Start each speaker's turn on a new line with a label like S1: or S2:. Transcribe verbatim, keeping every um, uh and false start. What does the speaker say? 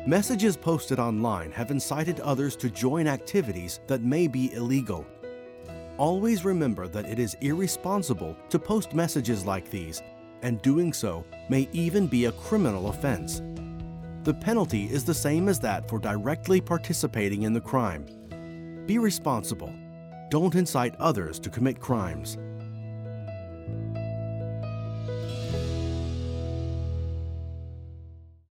S1: Messages posted online have incited others to join activities that may be illegal. Always remember that it is irresponsible to post messages like these, and doing so may even be a criminal offense. The penalty is the same as that for directly participating in the crime. Be responsible. Don't incite others to commit crimes.